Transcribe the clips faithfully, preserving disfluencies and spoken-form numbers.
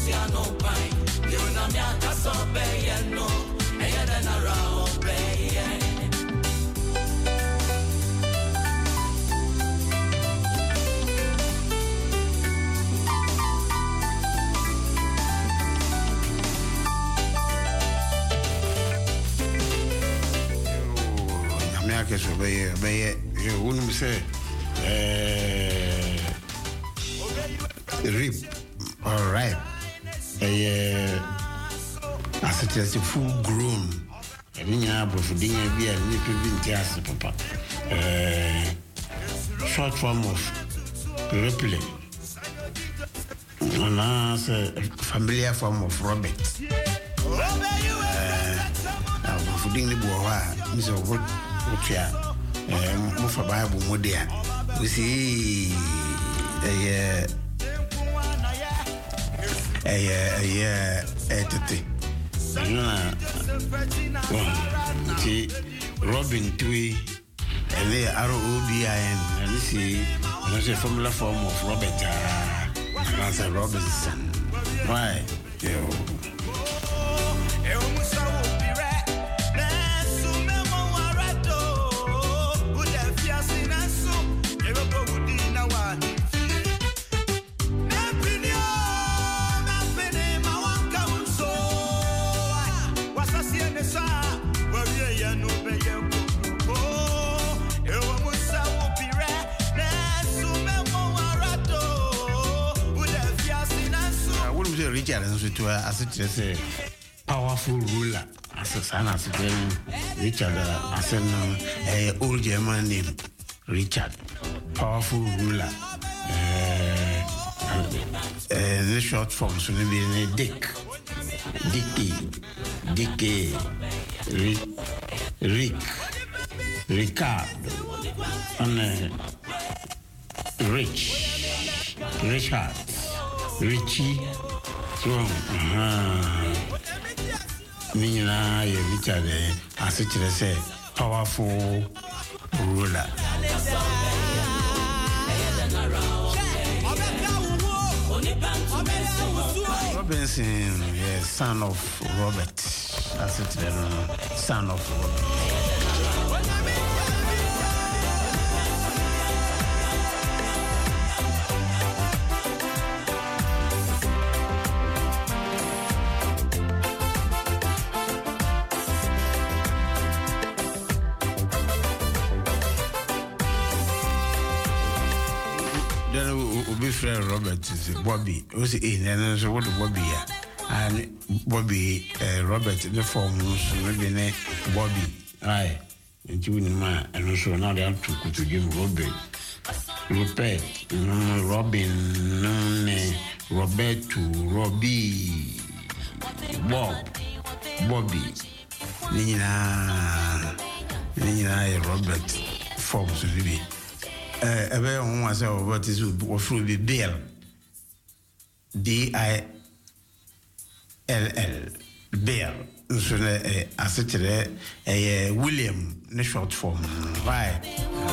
So be be you wouldn't say uh rip all right uh as it is full grown and you have for dinner be a little bit gas papa uh short form of replay and as a familiar form of Robert uh for dinner boy Mister Wood Utia, move for Bible Modia. We see a a a entity. Robin Tui, and they are O B I N, and you see, there's a formula form of Robert, that's a Robinson. Why? You. Richard and to as it is a powerful ruler as a son as a Richard as an old German name Richard, powerful ruler. Uh, the short form so maybe Dick, Dicky, Dicky, Rick, Rick, Ricardo, and Rich, Richard, Richie. Strong. Nina, you Richard, as it is a powerful ruler. Robinson, yes, son of Robert, as it is, son of Robert. Friend Robert is Bobby. Was in and so what Bobby and Bobby uh, Robert the form was maybe Bobby. Aye, and you man and also now they have to go to Jim Robert. Rupert, Robin, Roberto, Robbie, Bob, Bobby, Nina, Nina, Robert forms maybe. Uh, a very one was what is what be Bill D I L L Bill. So as it a William in short form. Why?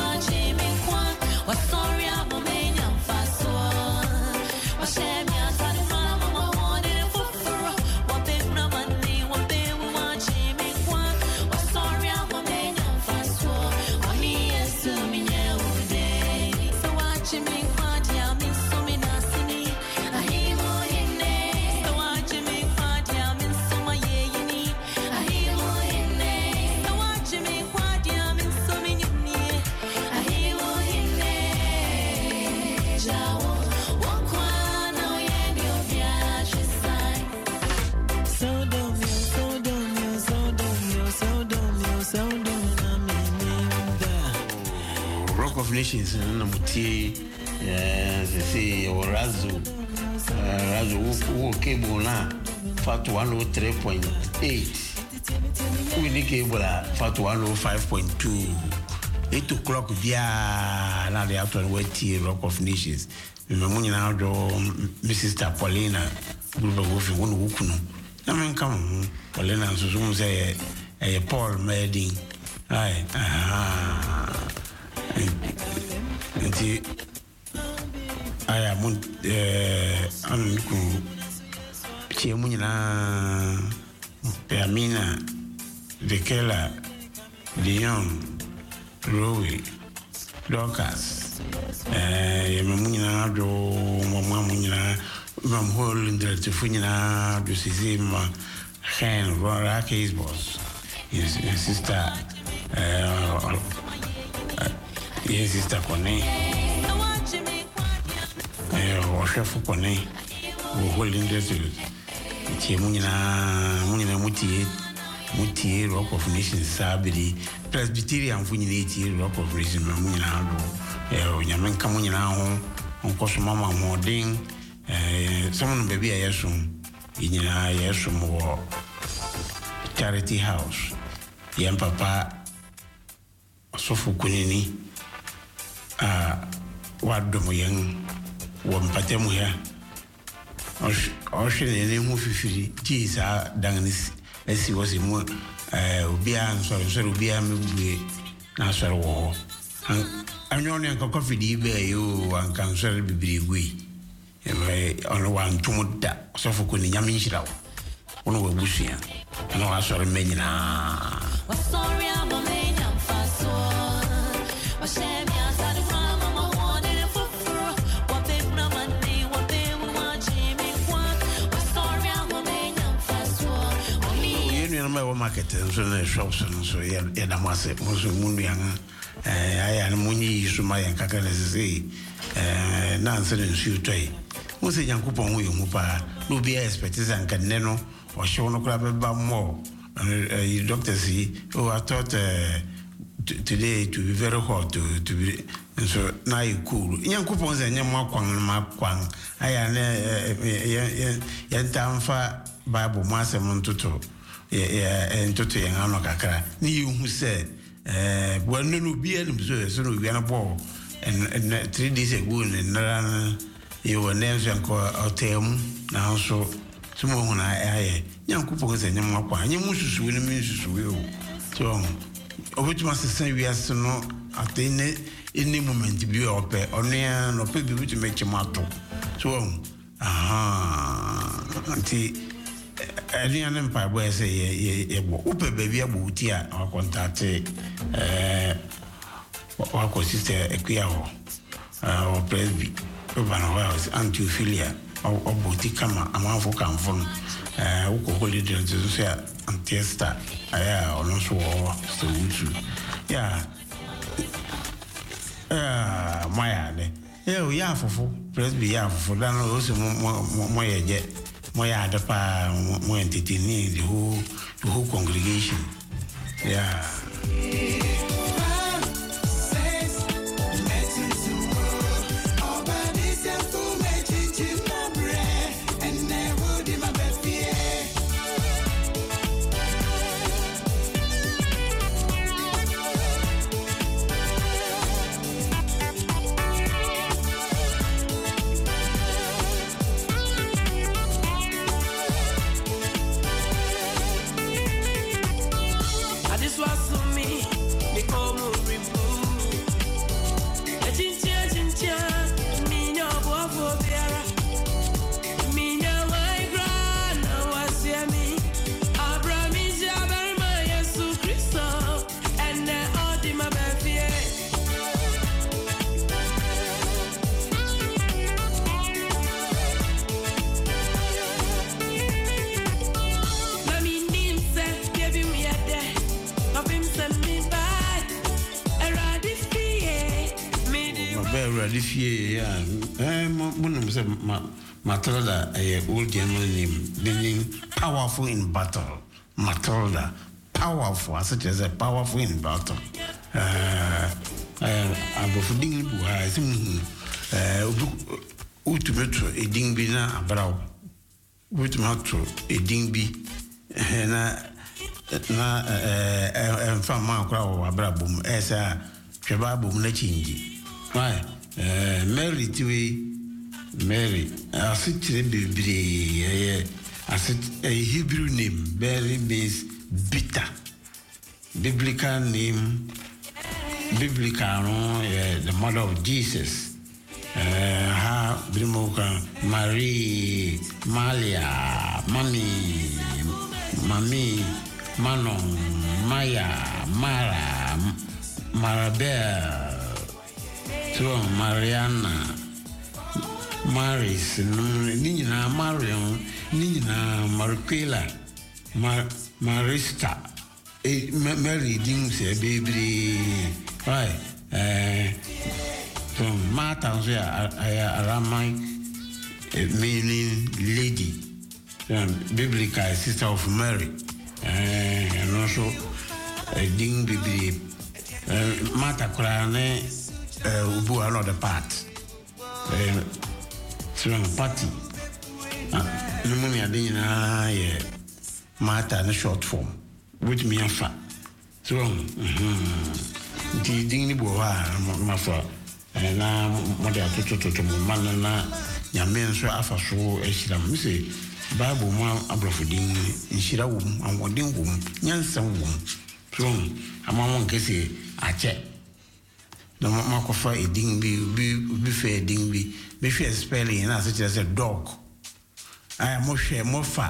Nations and Namuti, they say, or Razu, Razu, who cable now, Fat one oh three point eight. We need cable Fat one oh five point two. Eight o'clock, yeah, now they have to wait here, Rock of Nations. Remember now, Missus Tapolina, Group of Wolf, one Wukuno. I mean, come, Paulina, so soon say a Paul Medding. Aye, ah. Nti I am uh, Chiamunina, Permina, Vikela, Leon, Rowie, Dorcas, Mamuna, do Mamuna, Mam Hole in the Tifunina, do Sizima, Hen, Rorake's boss, his sister, his sister Conne, or Chef Conne, who holding the Chiamunina, Munina Muti, Muti, Rock of Nations, Sabidi, Presbyterian Funity, Rock of Nations, Mamuna, Yaman Camunina, Uncle Mama Mording, someone baby I assume, in a yesum or charity house, Yan Papa, Sofu Kunini, ah, what do we young, one patemu here. Ocean and then move free. Geez, I done this as he was in more. Ubia and so so Ubia maybe Nasser war. And only a coffee bear you and cancel be we. On one to that, so for Kuni Yaminshira. One of Bushia. And I saw many now. Sorry, I'm a man, I'm fast. My market and so shops and so yeah, Yamase, Mosu Munianga, I am Muni, Sumay and Kakanese, Nancy and Sutay. Mose Yankupon, Mupa, Lubia expects and Caneno, or Shono Crab about more. Doctor C, oh, I thought today to be very hot to to be, and so now you cool. Yankupons and Yamakwan, Makwang, I am Yantamfa Bible Master Montuto. Yeah, and to tell you, Kakra. You who said, eh, well, no, be an observer, so we are a ball. And three days ago, and you were names and call out them now. So, someone I, young couples and young Mapa, you must win a ministry will. So, of which must say we have to know at any moment to be up or near or people to make your motto. So, aha, auntie. Any empire where say ye upe baby abutia or contact eh or sister equiao or presby urban house antiphilia or boticama among for come from uh who holiday to say antesta aya or no so so yeah uh my yeah we are for presby yeah for that also more yet. Moya Dapa, more entertaining the whole the whole congregation. Yeah. This year, yeah, Matilda, a old German name, meaning powerful in battle. Matilda, powerful, such as a powerful in battle. Uh, I'm a fooding who has Utumetro, a dingbina, a brow. Utumetro, a dingby, and a farm crowd, a brabum, as a Shababum Lechingi. Why? Mary Tiwi, Mary, I sit to the I sit a Hebrew name, Mary means bitter. Biblical name, biblical, the mother of Jesus. Ha, Brimoka, Marie, Malia, Mami, Mami, Manon, Maya, Mara, Marabel, so Mariana, Maris, Nina, Marion, Nina, Marquela, Mar Marista, Mary Dings, baby, right? Uh, from Martha, I Aramai, meaning lady, biblical sister of Mary, and also a ding baby. Martha Kurane, Ubu another part, from party. Pneumonia Dina, Martha in a short form, with me and fat. So, the dingy boa, my father, and now Mother to Manana, Yamen so afa so Eshiram, say, Bible man abrofudin, in Shirawum, and Wadin womb, Yansan womb. So, a mamma can say, I check. No matter a ding be fair ding be, be fair spelling, and as such as a dog. I am more share more fat,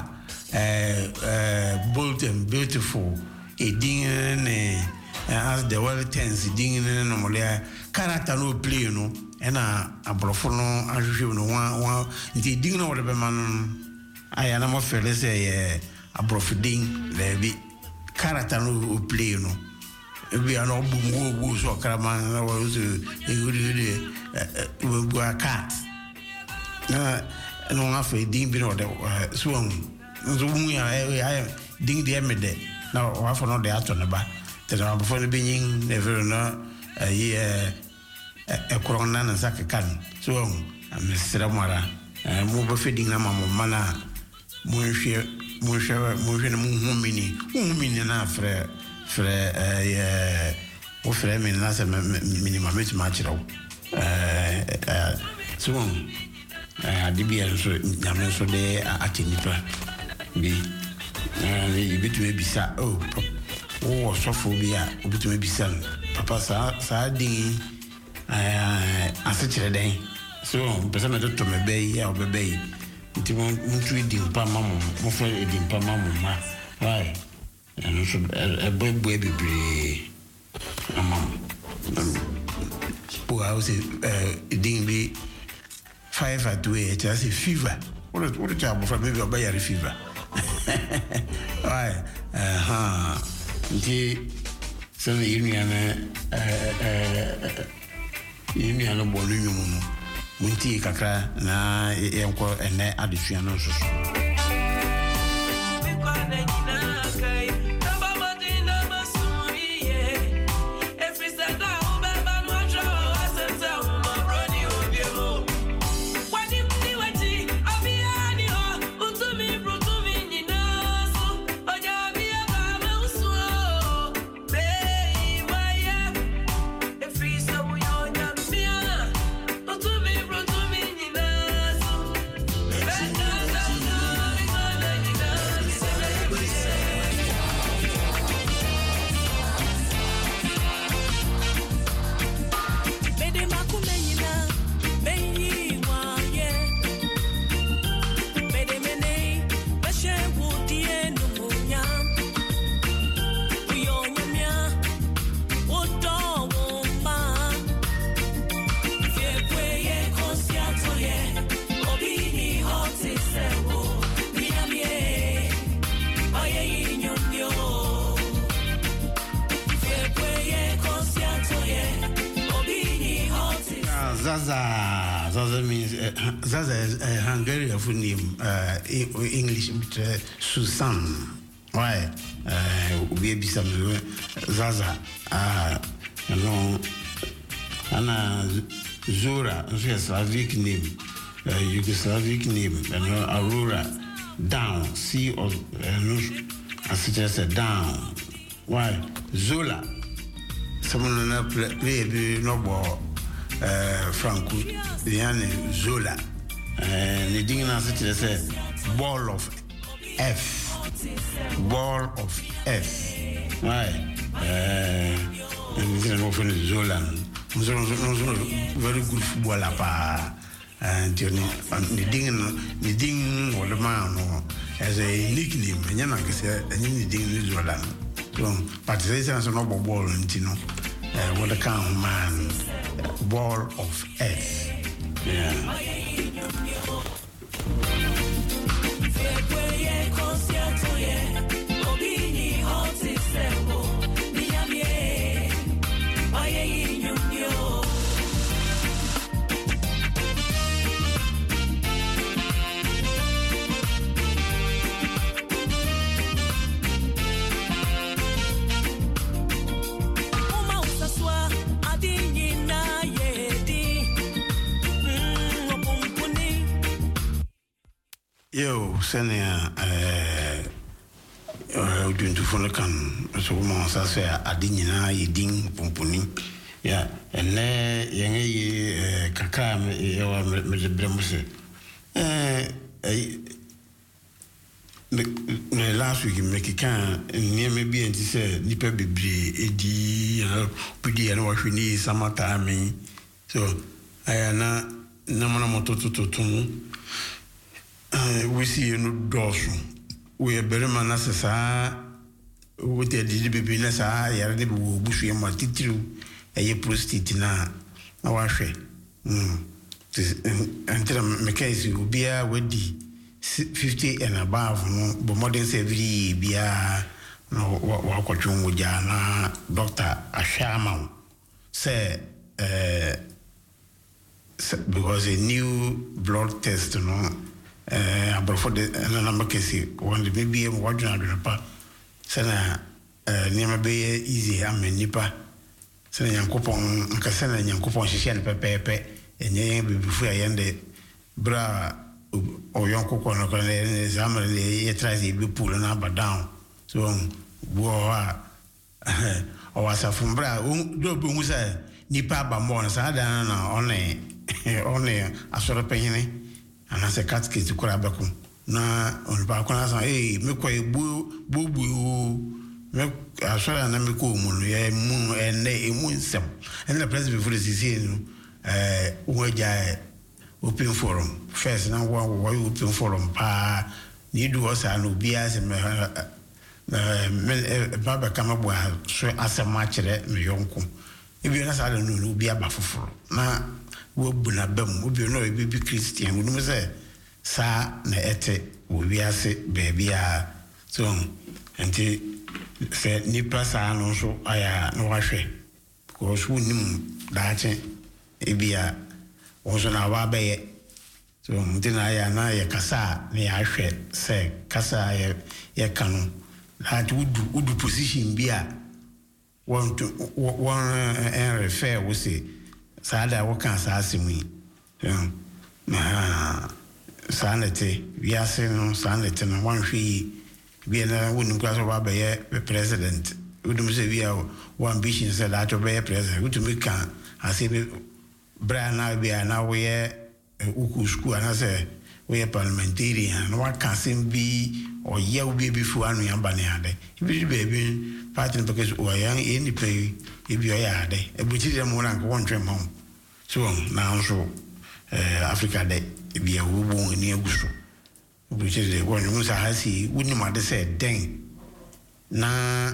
bold and beautiful, a ding and as the well tense ding and normally character no play, you know, and a brofono, as you know, one, the ding or whatever man. I am more fair, let's say a brofiding, there be character no play, you know. We are not boom, woo, so Caraman was a cat. No, after ding be not the swung. I ding the emede. Now, half an hour the after the back. That I'm before the being never know a year a coronan and sack a can. So, I'm Mister Ramara, and move feeding a mamma mana. Monsieur, Monsieur, Monsieur, Mumini, Mumini, and after. Frère, euh, au frère, mais là, c'est minimum, c'est match là. Euh, souvent, à début, il y a même sur des atténuateurs. Mais, il veut tuer ça. Oh, oh, sauf au bien, au bout de ça. Papa, ça, ça a dit, à ce qu'il y a souvent, personne ne tombe bébé, au bébé. Tu m'as tué d'une pas maman, mon frère est d'une pas maman. Ouais. And also a boy baby a mom. Oh, I was a ding five at way, it has a fever. What a what a job for maybe a bayer fever. Why? Uh huh. The some union, uh, union of Bolunium, Munti Kakra, na Yanko and Additional. Zaza, Zaza means uh, Zaza is a Hungarian full name, uh, English, uh, Susan. Why? We be some Zaza, uh, you know, Anna Zora, she has Slavic name, uh, Yugoslavic name, you know, Aurora, down, C or uh, as suggested down. Why? Zola, someone on play, play no ball. Uh, Franco, Liane Zola, and the thing now said ball of F, ball of F. Why? Uh, and this is often Zola. Very good footballer, pa. And the thing, the thing, or the man, as a nickname, and you know, and you need to do that. But there's a noble ball, and you know, what a kind man, ball of earth. Yeah. Yo, senia eh eh uduntu fono kan so mo sa se adinyina yedin pomponi ya ene yenge ye kaka me yo me bremuse eh me last week me kikan ni me bi enti se nipa bebre edi pudi na wahwini samata me so ayana na mona mototo totun we see you no dosu we better man asesa we te di bibi na sa yare de bu busu e ma titru e ye prostate na na wa hwe mm entra mekaisi ubia wedi fifty and above no but modern every bia no wa kwatwu ja na doctor ashama say uh because a new blood test no eh abrofo de na makesi wonde maybe em waduna do pa sana eh niam be easy amenipa sana yankopon nka sana yankopon hihye ne pepepe enye bibifu ayende bra o yankoko no kan le zamre le yetrazi bi pulo na badown so bo ha o wasa fumbra do bo musa nipa ba mo na sa da na one one asoro penyene ana se katke ti kura bako na on ba kona sa eh me ko bu bu bu me asora na me ko mu no ye mu ene emu nsem ene la president before the season eh uja open forum first na wa wa open forum pa ni du osa no bia se me me baba kama bo so asema kire me yonko ebi na sa no no bia ba foforo na wo buna bam obi no e bi Christian wo no say sa na ete wo wiase baby a so enti se ni pasa no so aya no wahwe ko so nim daache e bia wo so na wa be so mti na aya na ye kasa na ya hwe se kasa ye ye kanu that would would position bia want to one and refer we say sada waka sa asimi yeah na sanete wiase no sanete no wanhwe bi na wonu kwaso ba be president wonu se bi one ambition say that to be president wonu me kan asibe bra na bi na we uku school na say we parliamentarian no waka sim bi o ye obi bi fu anu yamba ne ade bi bi bi party because o yan any play e bi o ya ade e buti dem wona ko won twem hom so now so eh Africa de bi a wo bon ni aguso buti de won musa hasi woni ma de say den na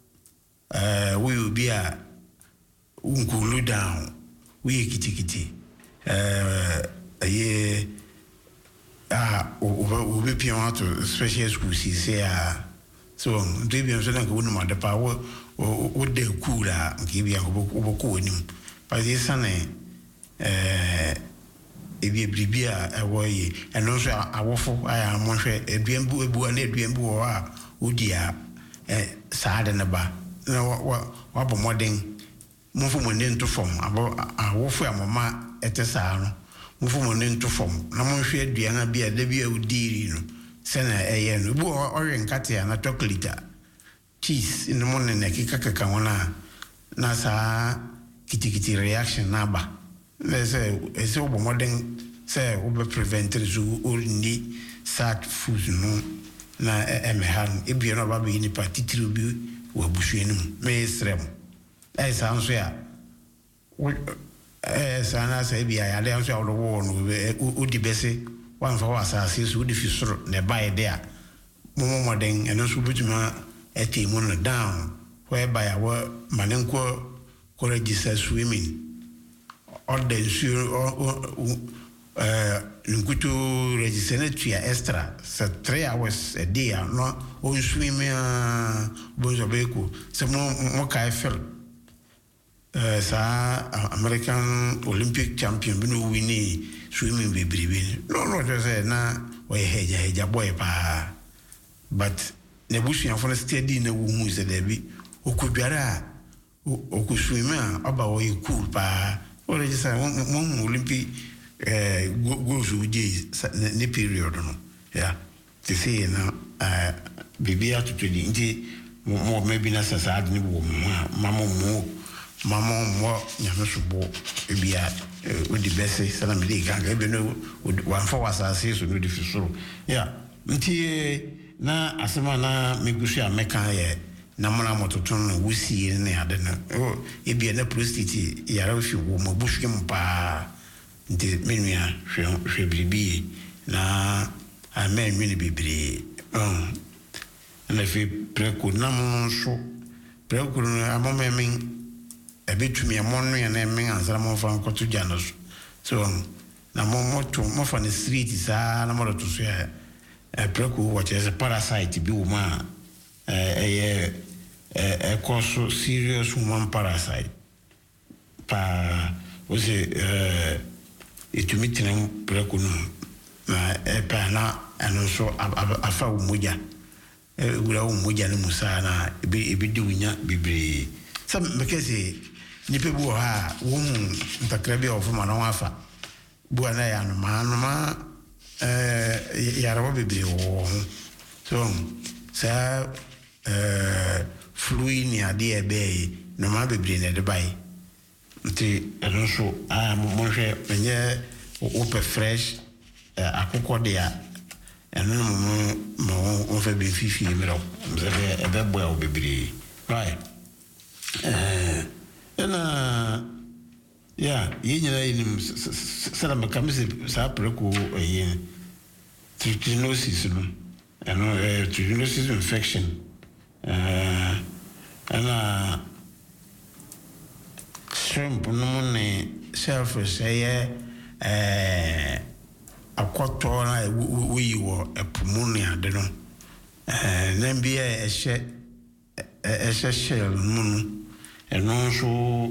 eh we will be a unkulu down we kitikiti eh ye ah o be pion to special school si say ah so do bi so na ko woni ma de pa wo o de kula nki bi a ko ko nim pa di sane eh ebi bribia ewoye eno so awofo aya monhwe eduambu ebu na eduambu wo a odia eh saade ne ba na wa bo modern mufo mo ne nto fom abo awofo amoma ete saa no mufo mo ne nto fom na monhwe aduan bia da bia odiri no sena eye no bu ore nkate na chocolate cheese in mo ne nekika kaka wona na saa kitikiti reaction na ba let's say it's all modern say we prevent zu only sad food no na emehan e bi no ba bi ni patitru bi wo busuenum me srem e sa nso ya eh sana sa bi ya le nso ya wo no o di bese wan fa wa sa si so di fi soro ne ba ide a mo mo den eno so butuma eti mo no down whereby our manenko ko register swimming or the sure uh nkuto register na tua extra so three hours a day no o swim uh bonzo beko so mo mo kai fel uh sa American Olympic champion bino wini swimming be bribe no no just say na o heja heja boy pa but ne busu ya for steady na wo hu se da bi okudwara o swim aba o cool pa o register mo Olympic eh go go je ne period no yeah to say na uh bibia to twenty nti mo maybe na sasa adni wo mama mo mama mo nyame sobo bibia o di bese sana me dey ganga be no wan for wasase so no di fisoro yeah nti na asema na megusu ameka ye na mona mototun no wusie ne ade na o ebia na prostate yara fi wo mo busu mpa nti menua hwe bribi na amen mini bibiri um na fi preko na mo so preko na amome men ebetumi amonu ya na men ansara mo fa nkoto jana so na mo moto mo fa ne street sa na mo to so ya preko what is a parasite bi wo ma eh eh cause serious woman parasite pa was eh itumi tenen preko no na epa na eno so afa umuja e wura umuja ne musa na ebi ebi di wunya bibiri sam mekese ni pe bu ha wo ntakrabi of ma na wafa bu na ya no ma no ma eh ya rawo bibiri wo so sa eh fluid ni ade ebe no ma bibiri na de bai nti eno so a mo hwe menye o pe fresh akoko dia eno mo mo o fe be fifi mi ro ze be ebe bo o bibiri right eh ena ya yinyira yinim sala makamse sa preko yin trichinosis no eno eh trichinosis infection eh ena shrimp no ne selfish eh eh akoto na we wo epumunia de no eh na bia ehye ehye shell munu eno so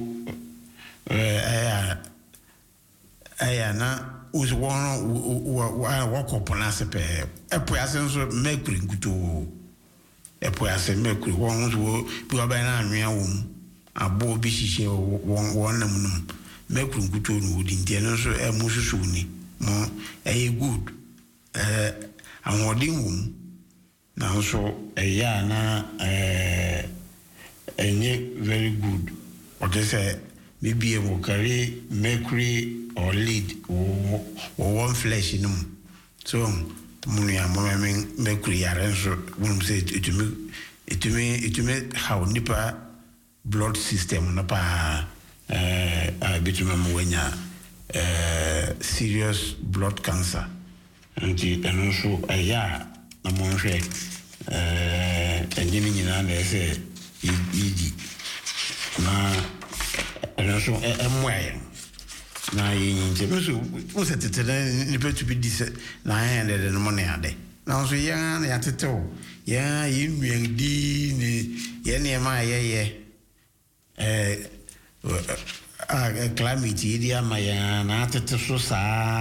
eh eh na us won wo kopona se pe epo ase so mercury nguto epo ase mercury won so bi oba na anwea wo abo bi hihye won won nam num mercury nguto no odi nteno so e mu susu ni mo eh good eh awodin wom na so eh ya na eh enye very good or just say maybe a carry mercury or lead or one flesh in them so munu ya mo men mercury ya renso won say it to me it to me it to me how nipa blood system na pa eh a bituma mo wanya Uh, serious blood cancer and also a ya na mo hwe eh enjini nyina na ese yiji na and also e mwaye na yin je so o se tete ni petu bi dise na ya de no mo na ade na so ya na ya tete o ya yin nwen di ni ye ne ma ye ye eh ah climate idia maya na tete so sa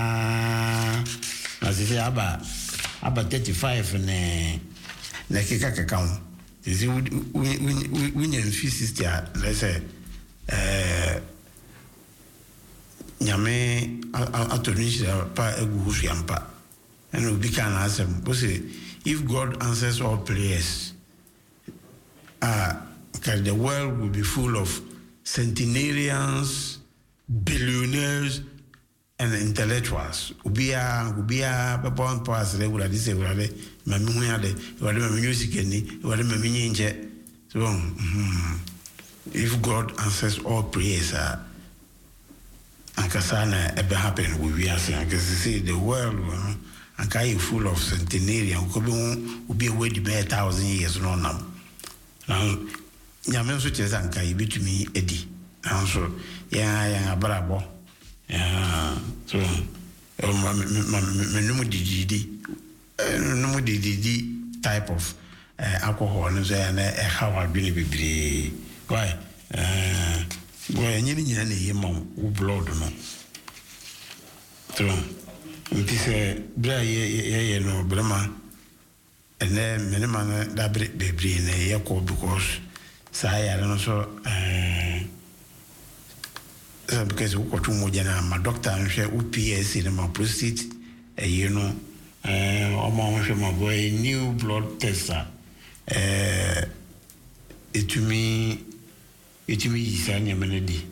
na se aba aba thirty-five ne na kika kakao is we we fi sister let's say eh nyame atonisha pa egu huampa and we can answer say if God answers all prayers ah because the world will be full of centenarians, billionaires, and intellectuals. Ubia, ubia, pepon pass, they would have this, they would have mammy, they would have music, and they would have mammy. So, if God answers all prayers, uh, and Kasana ever happen, we are saying, because you see, the world, uh, and carry full of centenarian could be be away the bare thousand years no nam. Now Yamen such as Anka, you to me Eddie. And so yeah, yeah, bravo. Yeah, so no D D no D D type of alcohol and how I believe it. Why? Why, any mom who blood no. So, it is a bra ye no brama, and then many man that baby in a year because say I don't know so because we got too much my doctor and share U P S in my prostate, you know, uh, my boy new blood tester, uh, it to me. It me is an melody.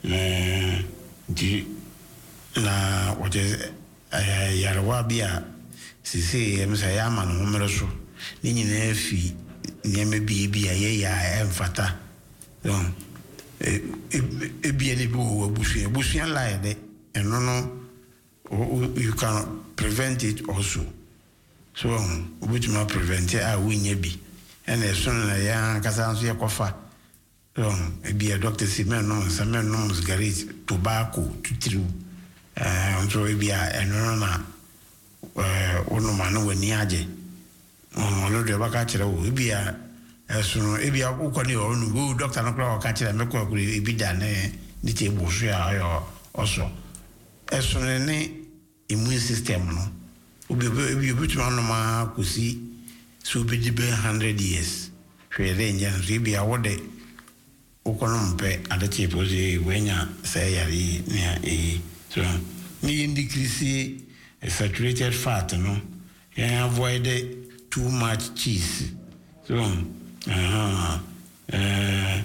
Na what is Yarwabia? Sisi, Msayaman, Homeroso, Nini Nefi, Neme Bibi, a ya and fata. Don't it be any boo, Bushian, Bushian lie, and no, no, you can prevent it also. So, which may prevent it, I win ye be. And as soon as I am Casansia Cofa. Long, be a doctor, see men, no, some men knows garage, tobacco, to true. And so be a nona, one man over Niaje. Oh, no, the Bacatcher will be a soon, if you are Ukoni or no doctor, no crowd catcher, and make will be done, the table share also. As soon as any immune system, no, will be a bit man could see, so be the hundred years. Fair danger, and be a word. Okonompe at the tip was a wenya say near a so me decrease a saturated fat, no, and avoid too much cheese. So, uh, uh,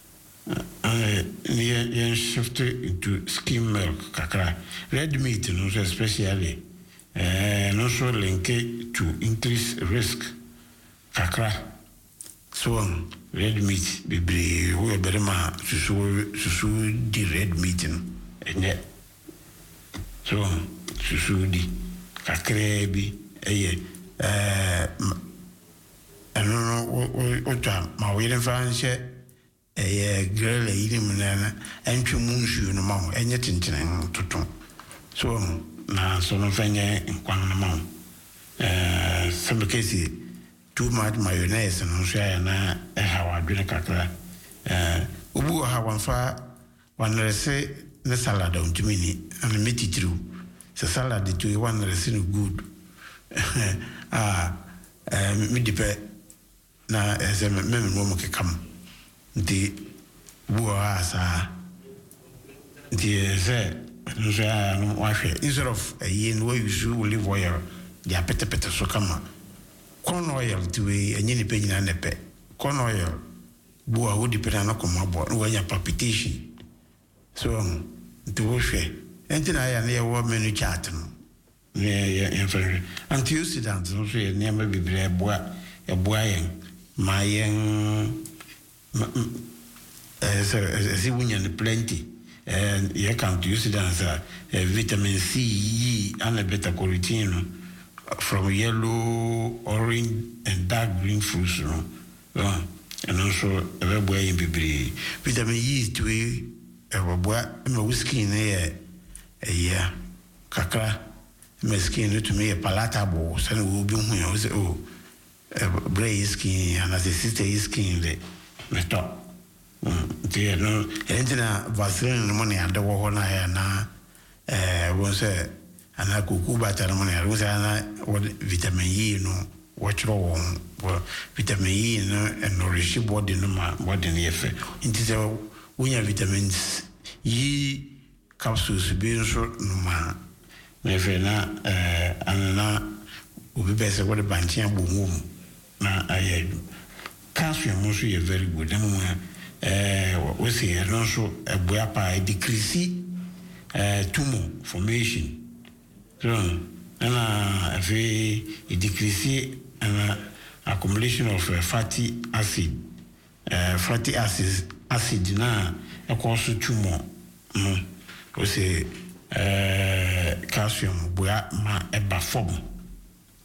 uh, shift into skim milk, kakra, red meat, no, especially, uh, no so link to increase risk, kakra. So on red meat, be who are better ma susu di red meat and yet so on susu di kakrebi eh eh I don't know what my waiting fancy a girl eating and two moons you know mom and yet in to so na so no fanya in Kwang mom eh some cases too much mayonnaise and share na how I drink kakra. Uh, Ubu have one far one say the salad on to me and meet it through. The salad to one resin good. Ah, me depend na as a member woman can come. The Bua sa the say, wife instead of a year where you should live where the appetite better so come. Corn oil to a any penny and a pet. Corn oil, Bua would depend on a commodore when your palpitation. So, to wash it. And then I am near one many chat. Near infantry. Until you sit down, so say, never be a boy, a boy, my young. As a woman, plenty. And you come to use it as a vitamin C, and a beta carotene. From yellow, orange, and dark green fruits, you know. Uh, and also a red boy in Bibri. Vitamin E is to a boy, a whiskey in a year. Kakra, my skin to me a palatable, so will be when I was oh, a brain skin, and as a sister is skin, the top. Dear, no, and then a Vaseline money at the Wahona, and was a and I could go back to the money. I was what vitamin E, no, watch wrong, vitamin E, and nourish body no more than the effect. It is a winner vitamins E capsules being so no man. Never na, and now will be better what a banty and boom. Now I had calcium mostly very good. What we say, and also a boyapa decrease tumor formation. So, and a very decrease an accumulation of uh, fatty acid. Uh, fatty acids, acid na a cause tumor. No, we say calcium, boya ma eba form.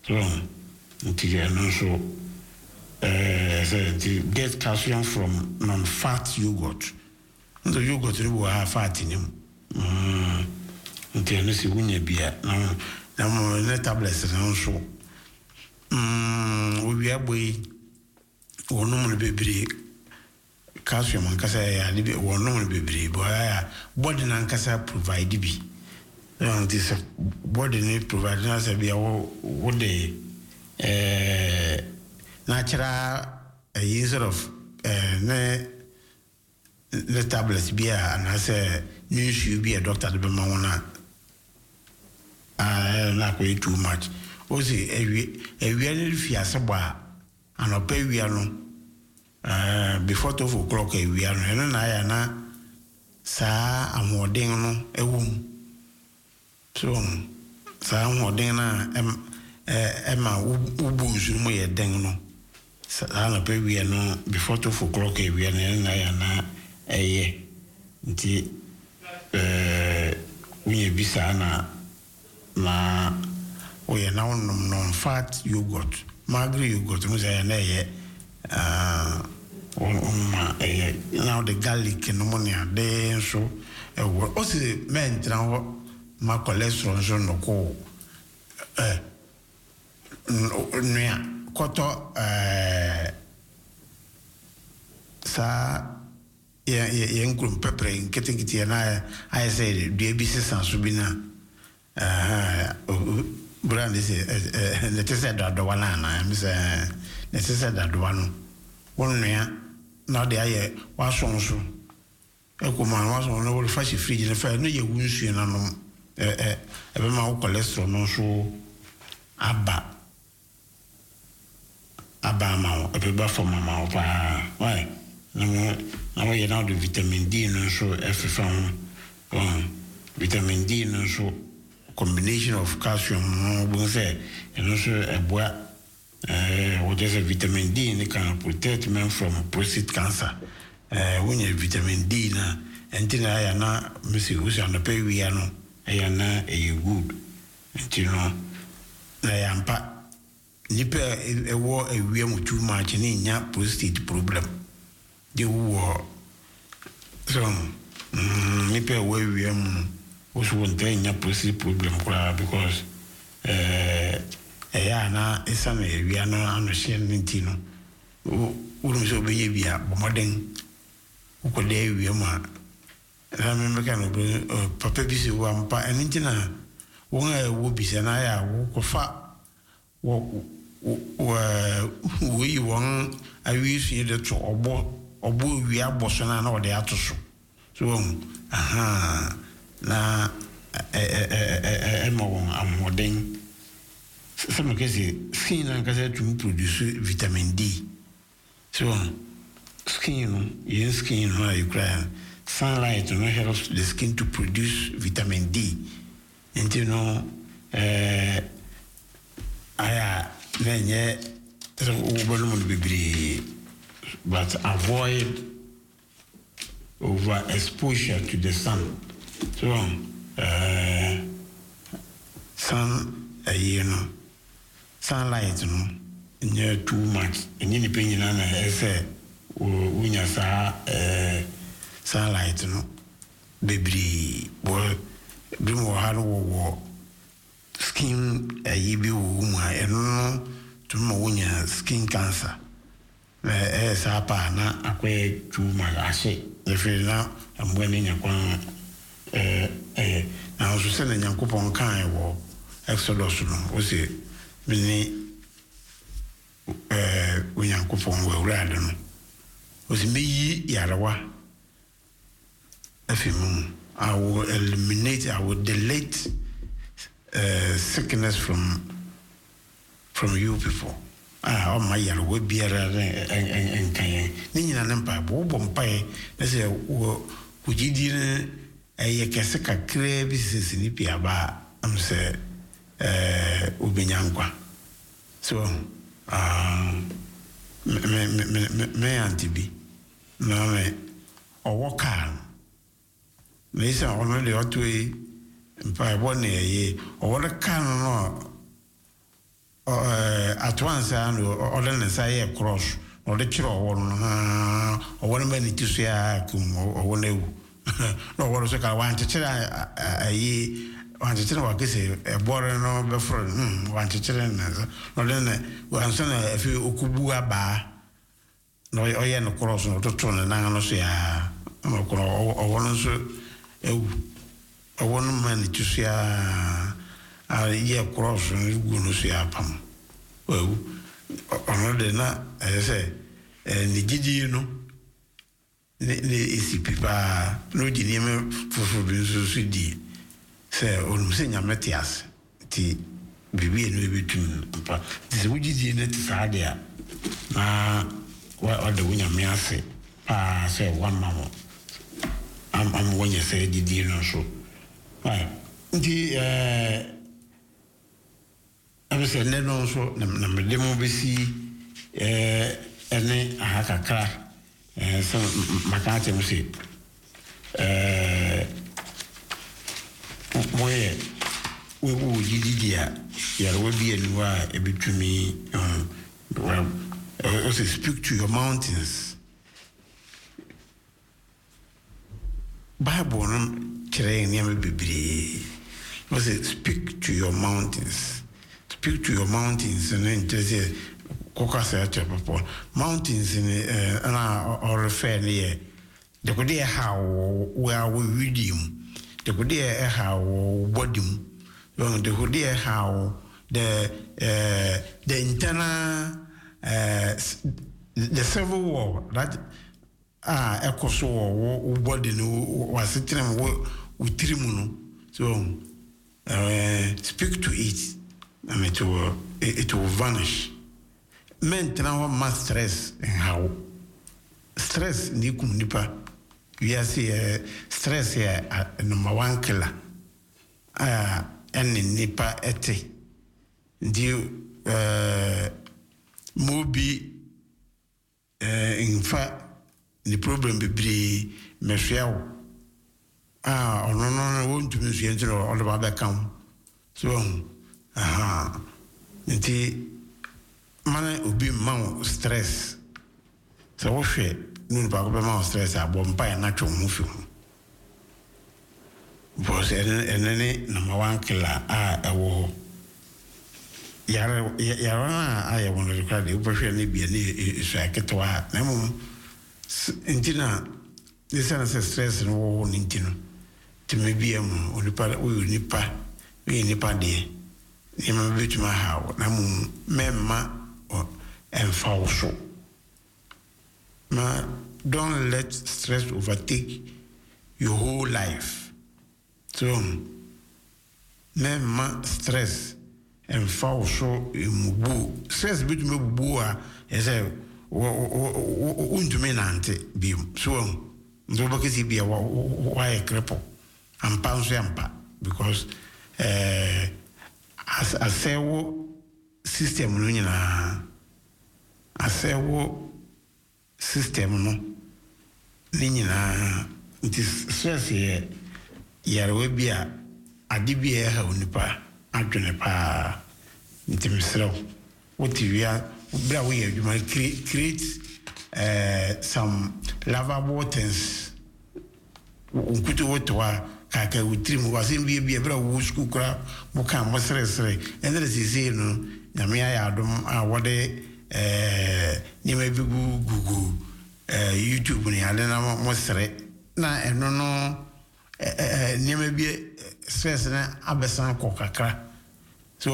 so nti no so eh say to get calcium from non-fat yogurt. So yogurt no will have fat in him. Mm. Nti no si wunya bia na na mo na tablets no so. Mm, we are boy wonu mo bebre calcium nkasa ya libe wonu mo bebre bo ya body na nkasa provide bi. And this body need provide na say bia wo de eh natural uh, sort of uh, ne the tablets be and I say you should be a doctor the bema ah na ko too much o say ewi ewi ni fi aseba and opa ewi no uh, before twelve o'clock ewi no na ya na sa amoden no ewum so sa amoden na em ema ubu nsumu ye den no sa na pe wi no before twelve o'clock e wi na ya na eye nti eh unye bisa na na oye na onum non fat yogurt magri yogurt mo say na eye ah on ma eye now the garlic no money ade so e wo o si men tra ho ma cholesterol so no ko eh nua koto eh sa ya ya ngrum pepper nketenkete na I say do be sense bi na eh brand is eh let us say that the one na me say let us say that one one nua na de aye wa sonso e ko ma wa sonso no wo fa shi fridge na fa no ye wunsu na no eh eh e be ma cholesterol no so aba abama epeba for mama opa why na na we na do vitamin D no so efifa ho vitamin D no so combination of calcium no bo say no so eboa eh what is vitamin D ni can protect men from prostate cancer eh when you vitamin D na entina ya na misi usa na pe wi ya no ya na e good entino na ya mpa nipa ewo ewie mu too much ni nya prostate problem de wo so mm nipa ewo ewie mu oso wonte nya prostate problem kwa because eh eya na esa na ewie no ano hye nti no uru so benye bia bomoden ukode ewie mu a na me me kan papa bi se wa mpa enti na won a wo bi se na ya wo kofa wo we won awi fi de to obo obo wi aboso na na ode atoso so aha na eh eh eh mo won amoden some kesi skin na kase to produce vitamin D so skin yin skin no you cry sunlight no helps the skin to produce vitamin D and you know eh aya nenye so ubonu bibiri but avoid overexposure to the sun so uh sun uh, you know sunlight no near too much and any pain na na say unya sa eh sunlight no bibiri bo bim wo ha no wo skin ayi bi wo mu a eno to mo wonya skin cancer eh eh sa pa na akwe tu magashe e fe na ambo ni nya kwa eh eh na so se na Nyankopon kan wo Exodus no o se mini eh wo Nyankopon wo urade no o se meyi yarawa afimu I will eliminate I will delete Uh, sickness from from you people. Ah, oh my yellow would be a and can Nina Nampa, Bobom Pie, as a would you dinner a Casaka crevices in Ipiaba, I'm say, uh, Ubinyangua. So, um, may auntie be no, me or walk on. Listen, already ought to mpa one ye or what a can no at once and order and say a cross or the chiro or one many to say a cum or one no what was I want to tell a ye want to tell what is a border no before want to tell no then one son a few ukubua bar no or no cross no to turn and I say or one so a one man to see a year cross and you go see a pam. Well, another na, as I say, and the Gigi, you know, the easy people, no dinner for so city. Say, on Senior Matthias, T. Bibi and we between. This would you net Sadia? Ah, what the winner may say? Ah, say one mamma. I'm I'm when you say the dinner so. Why? The I say let also na demo be see eh ene ahakakra eh so makate mo say eh moye we wo gididia ya we be anwa e betumi um well also speak to your mountains. Bible no kire ni am bibiri. Was it speak to your mountains? Speak to your mountains and then just say, Cocasa chapel mountains in uh or refer near. The good idea how where we read him. The good idea how body. The good idea how the uh the internal uh the civil war that ah echo so body no was sitting with trimuno. So uh speak to it. And it will, it, it will vanish. Men now must stress and how stress nikum nipa. We are see stress here at number one killer. Ah, and nipa ete. Due uh mobi uh in fact the problem be meshiao. Ah, or no no no won't to me all about that come. So aha, nti mana obi ma stress. So wo hwe nu ba ko be ma stress abo mpa na twa mu fi ho. Because enene number one killer a ewo yara yara a ya won record e bo hwe na bia ni so aketwa na mum nti na this is stress no wo ni nti no ti me bia mu onipa o nipa we nipa de ni ma bit ma how na mu memma and falso. Ma don't let stress overtake your whole life. So memma stress and falso mubu stress bit me bubu a ese undumi nante bi so ndo bakisi bia wa e crepo am panso ampa because eh as asewo system no nyina asewo system no ni nyina it is stress ye yare bia ade bia ha onipa adwene pa ntimsrew wotiwia bra we adwuma create uh, some lavable things unkutu wotwa kaka utrim wasim bia bia bra wo school kra mo kan mo sere sere ende se se no nyame ya adom a wode eh ni ma bi gugu eh YouTube ni ale na mo sere na eno no eh ni ma bi stress na abesan ko kakra so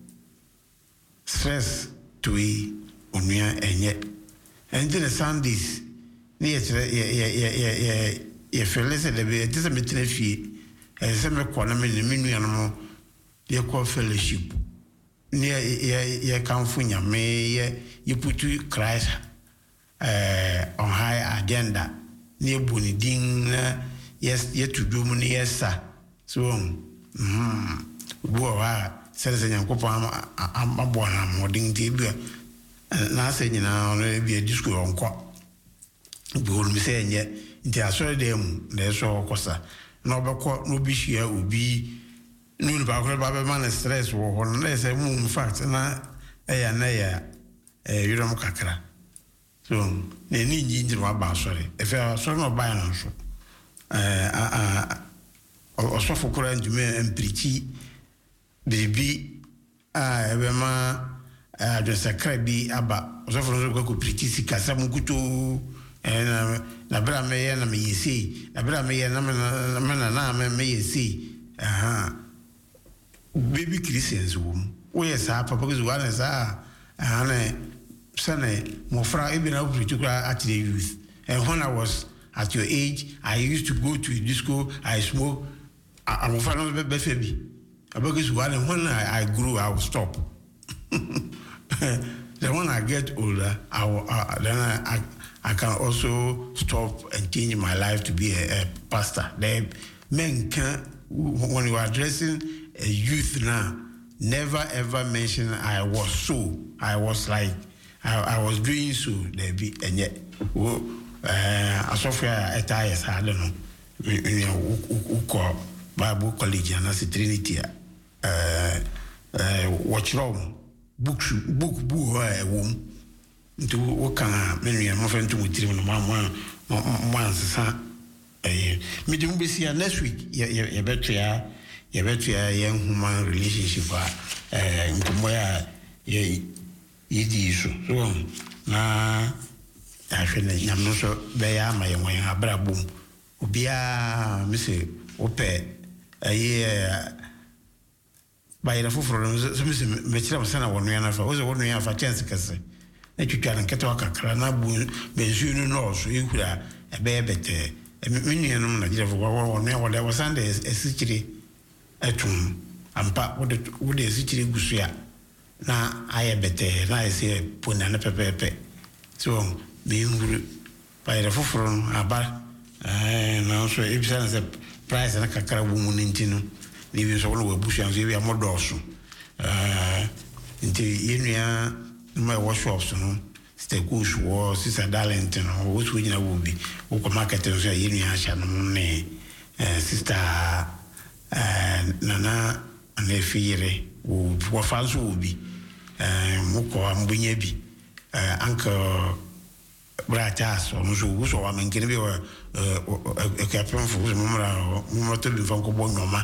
stress to e onua enye ende the Sundays ni ye ye ye ye ye felese de be tese metina fie e se me kwa na me ni nua no mo ye call fellowship ni ye ye kanfu nyame ye ye put Christ uh, on high agenda ni ebuni din yes ye to do mu ni yesa so mhm bo wa sere se nyankopon am abona modin ti bia na se nyina no bia disco onko bo mi se nye nti asore dem na so kosa na obekọ no bi hia obi nu ba ko ba be man stress wo ho na se mu in fact na ɛyɛ na yɛ ɛyɛrɛm kakra so na ni nyi nyi wa ba sɔre efe sɔre no ba no so ɛɛ a a ɔsɔfo kora ntume mpiriki bibi a ebe ma adwesakra bi aba ɔsɔfo no ko piriki sika sam kuto ɛna na bra me yɛ na me yesi na bra me yɛ na me na na me me yesi aha baby Christians wom wo yɛ sa papa ko zuwa na sa ana sane mo fra e bi na piriki kora at the youth and when I was at your age I used to go to disco I smoke I'm a fan of the baby. Because when I, I grew, I will stop. Then when I get older, I will, uh, then I, I I can also stop and change my life to be a, a pastor. Then men can, when you are addressing a youth now, never ever mention I was so. I was like I, I was doing so. There be and yet, uh, Sophia at I S I don't know. You know, Bible College and as a Trinity, uh, uh, watch wrong, book, book, book, a womb. To what can I, many of my friends to with him, one, once, a medium be here next week. You bet you bet a young human relationship, uh, where ye issue. So, now, I feel I'm not so bear my way, a brabum. Ubia, Mister Ope. Aye, by the four so Mister Metram Sana one year for was one year for chance case. Let you can get walk a crana boon, Benjunu no, so you could a baby. A minion Nigeria for one year, what there was under a city at home, and part would it would a city gusia. Now I better, I say, Punana pepe. So, being by the four about, and also if a price and a kakara woman in Tino, leaving so no bush and we are more dorsal. Uh, into Inia, my workshops, no, stay goose war, Sister Darlington, or which we know will be, Oka market and say Inia Shannon, Sister Nana and a fere, who were fans will be, Moko and Bunyabi, Uncle. Bratas or no so I mean can be a captain for Mumra Mumoto from Cobonoma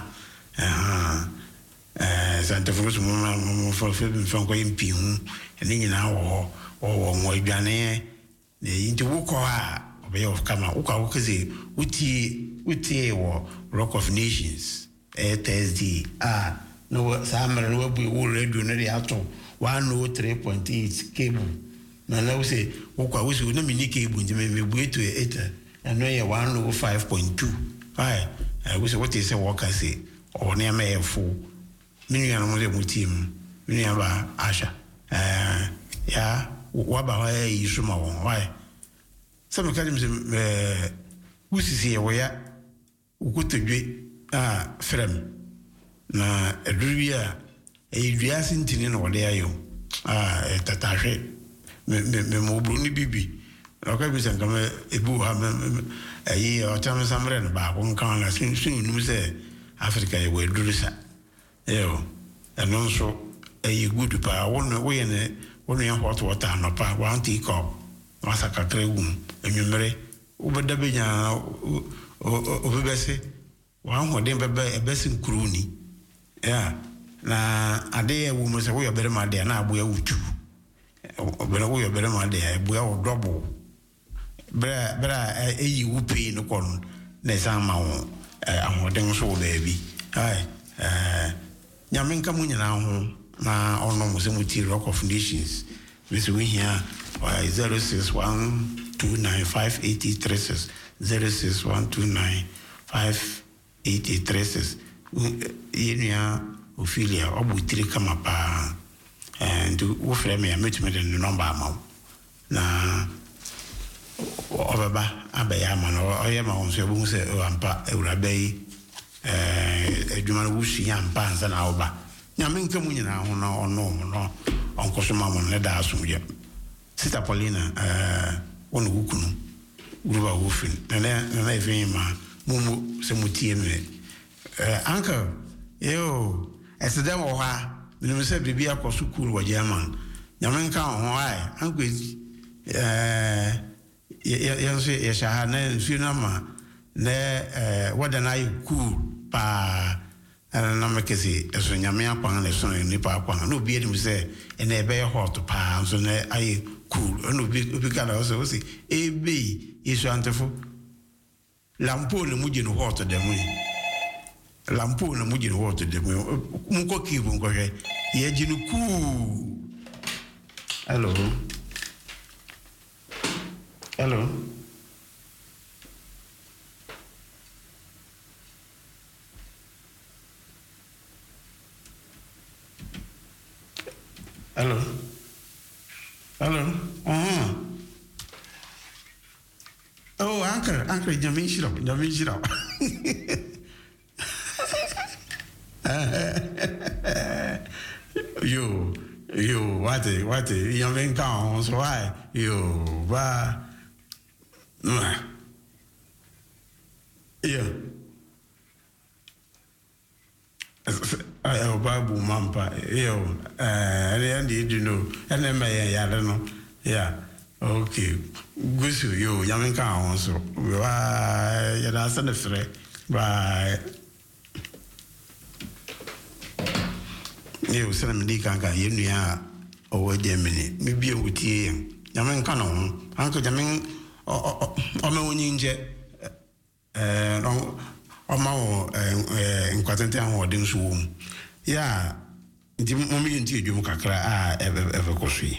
Santa Cruz Mumma for Philip from Coim Pim and then now or Moigane the Intuoka Bay of Kama Uka Ukazi Uti Uti or Rock of Nations at S D ah no summer will be already doing the auto one oh three point eight cable. Na now say, "Oka, we should not be nicky when you may wait to it." And no, you one oh five point two. Aye, I wish what is a walker say, or near me a fool. Many animals team, many of our Asha. Uh, yeah, what about you? Some why? Some academics, uh, who is here where you go to do ah, frame. Na a drivia, a dressing tin or there you ah, a tatache. Me me me mo bruni bibi okay bi san kama ebu ha me ayi o chama samre no ba ko kan na sin sin nu se Africa e we durisa yo eno so ayi good pa won we ne won yan hot water no pa wan ti ko masaka kregu enwumere ubeda be nya o bebese wan ho den bebe ebese nkuruni ya na ade e wo mo se wo yobere ma de na abo ya wutu obere wo yobere ma de e bo ya wo double bra bra e yi wo pe no kon na sa ma wo ahoden so wo baabi ai eh nyame nka mu nyina ho na ono mo se mu ti Rock of Nations we so we here zero six one two nine five eight three six zero six one two nine five eight three six yenia Ophelia obutiri kama pa and wo frɛ me met me the number am na obaba abaya ma no oyɛ ma won so bu se o ampa ewurabe yi eh adwuma no wusi ampa ansa na oba nyame nka mu nyina ho na ono no onkoso ma mo ne da asomje Sister Paulina eh wonu wukunu guruba wofin na na na efin ma mumu se mutie me eh uncle yo esedem o ha me se bibia ko sukuru wa German Yaman kan why uncle eh yanso ya shahana sunama ne eh wadana yi cool pa na mekesi eso nyame akwan na so ni pa akwan no bi edim se ene ebe hot pa so ne ayi cool no bi bi kana so so ebe iso antefo lampo ne muje no hot de mu lampo ne muje no hot de mu mu ko kibu nko hwe ye jinu cool. Hello. Hello. Hello. Hello. Uh-huh. Oh, Uncle, Uncle, Jamin Shirop, Jamin Shirop. Yo. Yo, what it, what it, you mean count, so why? Yo, va. Yeah. I Babu Mampa, yo, uh, and you know, and then my yard, no, yeah, okay. Good to you, young count, so, why, you're not the threat, by. You send me Kanga, you know, over Germany. Maybe you would hear Yaman Canon, Uncle Jamin, or Ninja, or Mao, and Quatentan or Dins womb. Yeah, the moment you do Kakra, ever ever go see.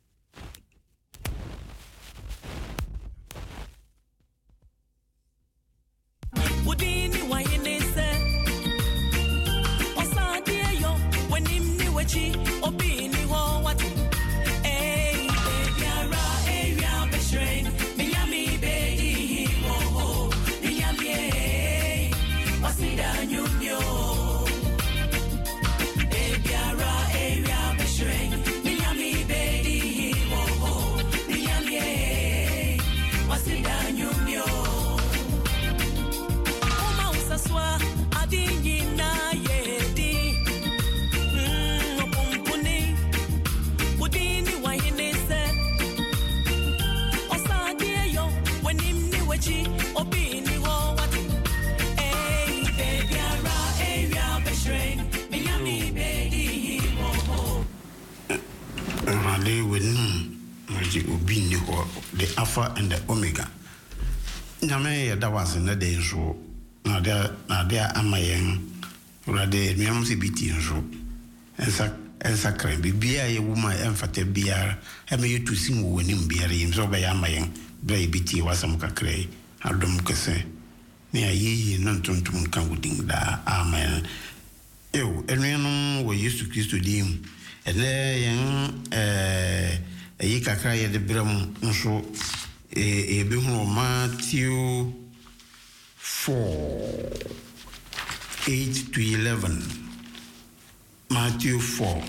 The Alpha and the Omega. Nyame that was in the day so. Now there, now there am I young. Rather, me am biti so. And sac and sacre be a woman emphatic beer. Have you to sing when him beer him so by am I young. Very biti was some cacre. I don't say. Near ye, none to come with da. Amen. Ew, and we know we used to kiss to him. And there, young, eh. A yika cry the bram so a bihuno Matthew four eight to eleven. Matthew four.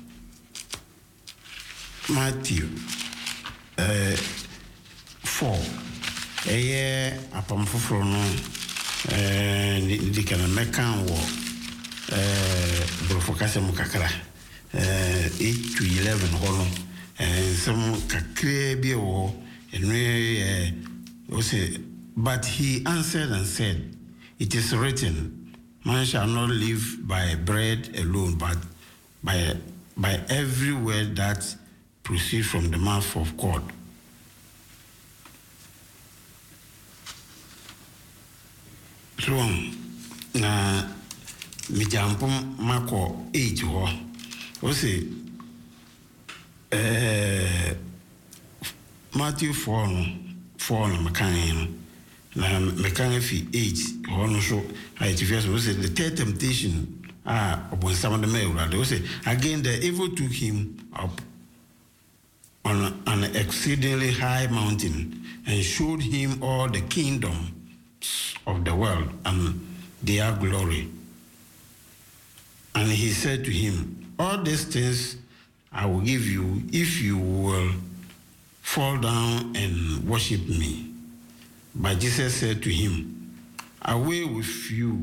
Matthew uh four. A year upon Fufrono uh the can mekan war uh Brofocasam Kakra uh eight to eleven hollow. And some kakre or and we say, but he answered and said, it is written, man shall not live by bread alone, but by by every word that proceeds from the mouth of God. So na mi jampum mako eight ho. O say Uh, Matthew four, four, no, Macan, na Macan fi eight, or so. I first was the third temptation. Ah, upon some of the male, they say again the evil took him up on an exceedingly high mountain and showed him all the kingdoms of the world and their glory. And he said to him, all these things I will give you if you will fall down and worship me. But Jesus said to him, away with you,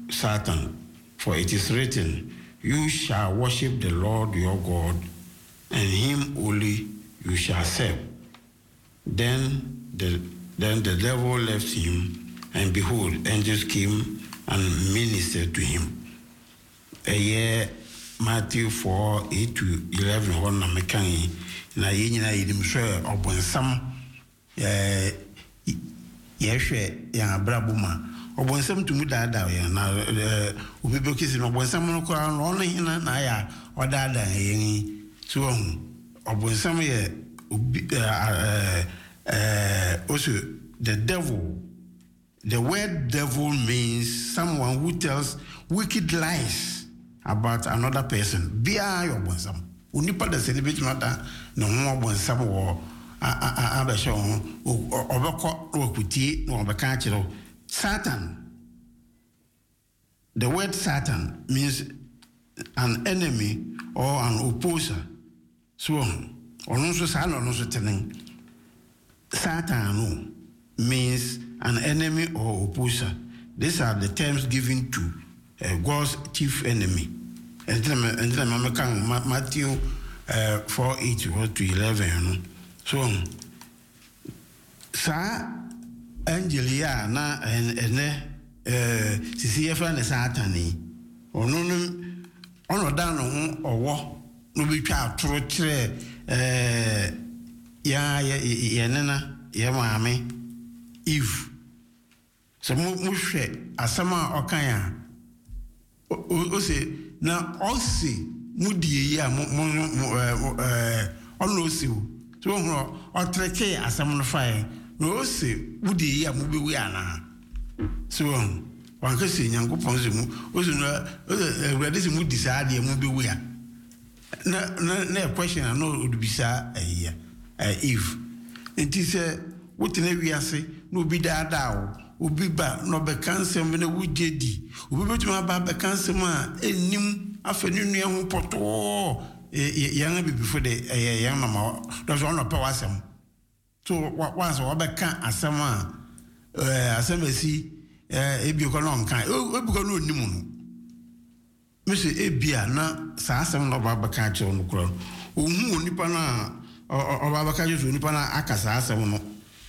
Satan, for it is written, you shall worship the Lord your God, and him only you shall serve. Then the, then the devil left him, and behold, angels came and ministered to him. A year Matthew four, eight to eleven, one na mekan na yenyina yidim hwe obonsam eh yehwe ya abrabuma obonsam tumu daada ya na obebe kisi no obonsam no kora no no hina na ya odada yen so obonsam ye eh eh also the devil. The word devil means someone who tells wicked lies about another person. Bia yo bonsam. Unipa da celebrate mata no ho bonsam wo a a a ba sho obekọ okuti no obeka kire Satan. The word Satan means an enemy or an opposer. So ono so sa no so tenen. Satan means an enemy or opposer. These are the terms given to uh, God's chief enemy. And then I'm going Matthew uh, four, eight to eleven. So, sa Angelia na ene sisi efa ne Satani. Ono no ono da no owo no bi twa atoro kire eh ya ya nena ya maame Eve. So muhwe asama okanya o se na osi mudie ya mo eh ono osi so ho otreke asam no fae no osi mudie ya mo bewu ana so wan ka se nyankopon se mu osi no ewrade se mudi sa de mo bewu ya na na question no odubisa eh Eve enti se wotene wiase no bi daada o obi ba no be kansem na wujedi obi betuma ba be kansem a enim afani nua ho poto yan bi before de yan mama does one pa wasem so once we be kan asem a eh asem asi eh ebi ko no nkan ebi ko no onim no me se ebia na sa asem no ba be kan che no kro ohu onipa na o ba be kan che onipa na akasa asem no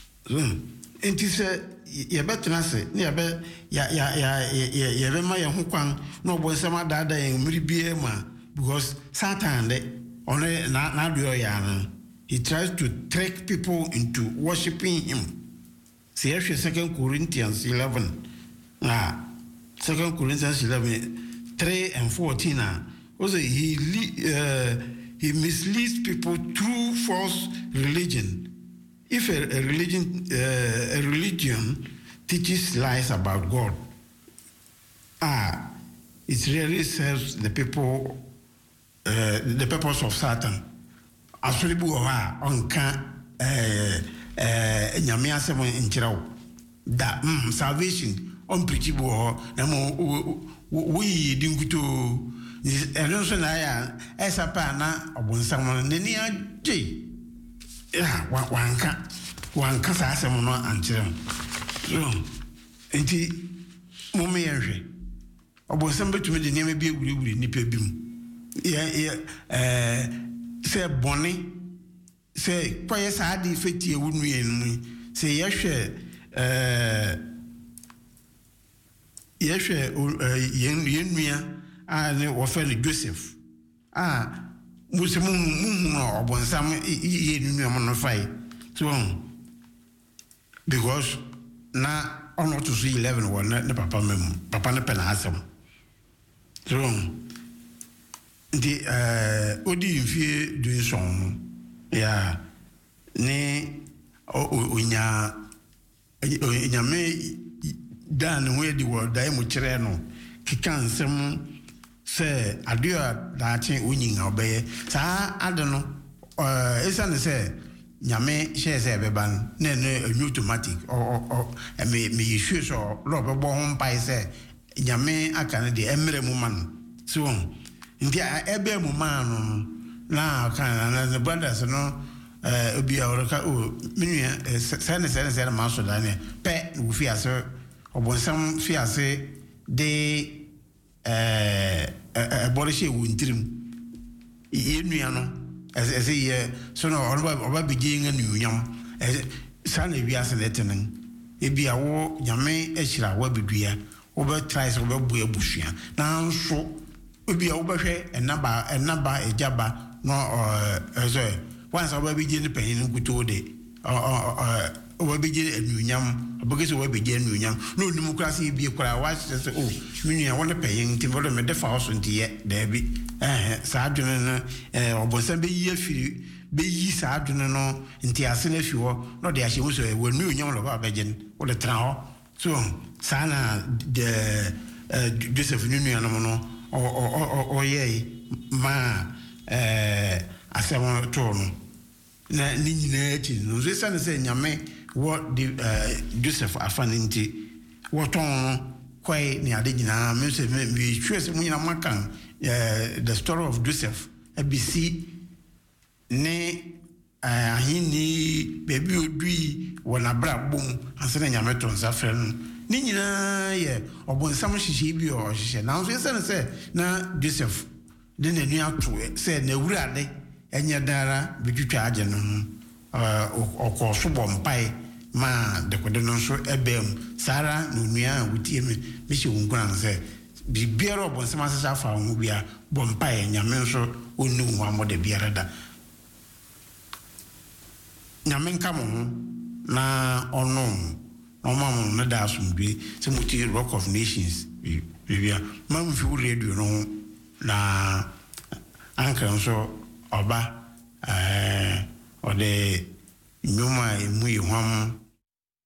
enti se ye betena se ne ye be ya ya ya ye be ma ye ho kwan no bo se ma daada ye mmiri bie ma because Satan de on na na do ya no he tries to trick people into worshiping him. See Second Corinthians eleven ah Second Corinthians eleven three and fourteen ah also he uh, he misleads people through false religion. If a, a religion uh, a religion teaches lies about God, ah, it really serves the people, uh, the purpose of Satan. Actually, buha onka nyame asem nkyerɛw da salvation on preach buho na mo we dinguto ɛno so na ya ɛsapa na ɔbonsam ne ni agye. Yeah, wanka wanka sa asem no ankyerem so enti mo me yehwe obosem betumi de niam bi ewuriwuri nipa bim ya eh se boni se kwaye sa ade feti ewunu yenu se yehwe eh yehwe yenua a ne wo fe ne Joseph ah Musemu mumu obonsam ye nunu am no fai so because na ono to see eleven one na papa mem papa na pena asem so the eh odi mfie du son ya ni onya onya me dan we di wo dai mu kire no kikan nsem se adia daache onyinga obeye sa ade no eh esa ne se nyame she se beban na ne automatic o me me yeshu so lo bebo ho mpai se nyame aka ne de emre mu man so ndi ebe mu man no na kan na brothers no eh obi awraka o menua se ne se ne se ma so da ne pe wo fi ase obonsam fi ase de eh a body she wontirim yenua no as as a year so no or beginning a new yam as son if you as a lieutenant it be a war yame eshra wabidria over tries over bushia now so it be over and number and number a jabba no or as a once I begin the pain in good day or or begin a new yam because we begin new yam no democracy be a cry watch says oh you want to pay in Timor and the house and yet there be eh Sergeant or Bosan be ye free be ye Sergeant no in Tiasin if you are not the actual so we knew young of our begin or the trow so Sana the Joseph Union or or or ye ma eh asema tono na ni nyina chi no so say say nyame what the Joseph afaninti what on kwai ni ade nyina me say me choose mu nyina makan the story of Joseph A B C ne ahini baby odui wona bra bom ansana nyame to nsafre no ni nyina ye obonsam hihye bi o hihye na so say say na Joseph de na nu ato say na wurade enye dara bitwitwa age no okọ so bompai ma de kode no so ebem sara no nua wutie me me hye wonkuran say bi biara obonsam asesa afa ho bia bompai nyame so onu ho amode biara da nyame nka mo na ono no na da asumdwe se muti Rock of Nations bibia ma mfi radio no na anka so oba eh ode nyuma emu ihwam